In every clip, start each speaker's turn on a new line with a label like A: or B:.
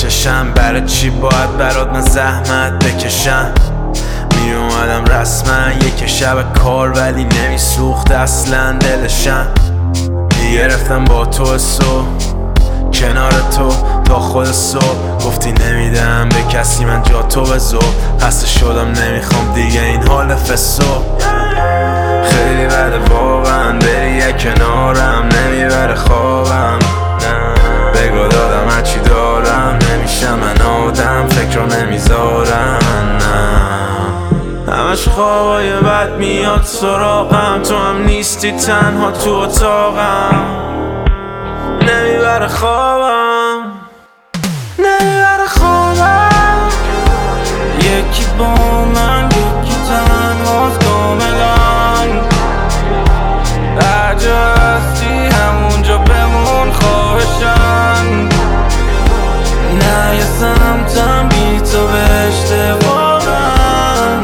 A: بچشم. برای چی باید برات من زحمت بکشم؟ می اومدم رسما یک شب کار ولی نمیسوخت اصلا دلشم. میگرفتم با تو صبح کنار تو تا خود صبح، گفتی نمیدم به کسی من جا تو به زور. خسته شدم نمیخوام دیگه این حال فسو. خیلی بده واقعا بری یک کنارم، نمیبره خوابم. بگو دادم هرچی دارم، نمیشم من آدم فکر رو نمیذارم. همش خوابای بد میاد سراغم، تو هم نیستی تنها تو اتاقم. نمیبره خوابم، نمیبره خوابم.
B: یکی با من یکی تنهاست کاملا. هر جا هستی همونجا بمون خواهشن. نه یه سمتم بی تو بهشته واقعا.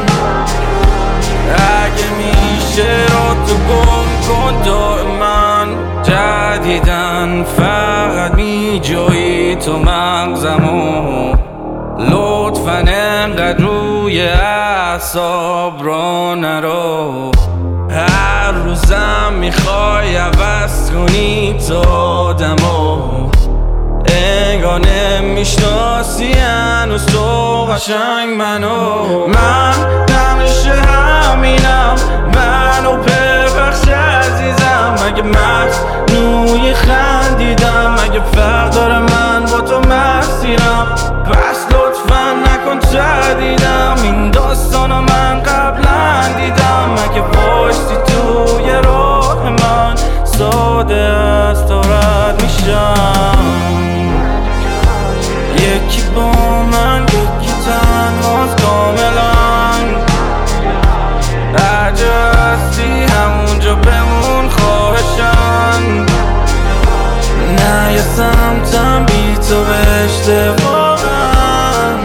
B: اگه میشه رو تو گم کن دائما. جدیدن فقط می جایی تو مغزمو. لطفاً انقدر روی اعصاب رو نرو. هر روزم میخوای عوض کنی تو آدمو. انگار نمیشناسی هنوز تو قشنگ منو. من همیشه همینم، منو ببخش عزیزم. مگه مجنون خندیدم؟ مگه فرق داره من با تو مسیرم؟ پس لطفا نکن جدیدم این داستانو من قبلا دیدم. مگه باشتی توی راه من ساده از تو رد میشم. یکی با من یکی تنهاست کاملا. هر جا هستی همونجا بمون خواهشن. نه یه سمتم بی تو بهشته واقعا.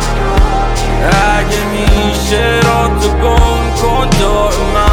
B: اگه میشه رو تو گم کن دائما.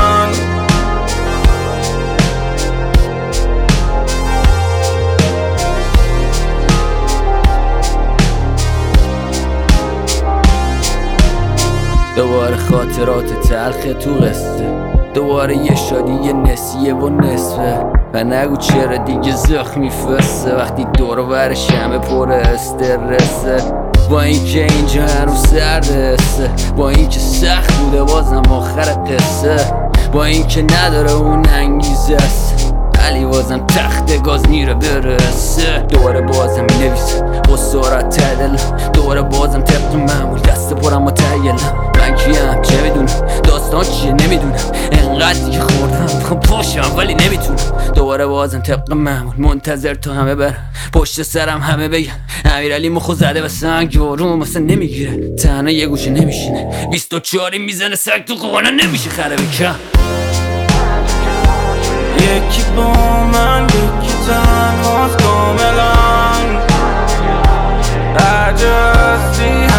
C: دوباره خاطرات تلخ تو قصه، دوباره یه شادی یه نسیه و نصفه. و نگو چرا دیگه زخمی فسته وقتی دور و برش همه پر استرسه. با اینکه اینجا هنوز سردسته، با اینکه سخت بوده بازم آخر قصه، با اینکه نداره اون انگیزه است ولی بازم تخت گاز میره برسه. دوباره بازم مینویسه با سرعت تدل، دوباره بازم طبق معمول دست پرم و تیلم. من کیم چه میدونم داستان چیه نمیدونم، انقدر دیگه خوردم میخوام پاشم ولی نمیتونم. دوباره بازم طبق معمول منتظر تا همه برم پشت سرم همه بگن امیرعلی مخو زده به سنگ جاروم مثلا نمیگیره. تنها یه گوشه نمیشینه 24 میزنه سگ تو قانه نمیشه خره بکن.
B: یکی با من یکی تنهاست کاملا. هر جا هستی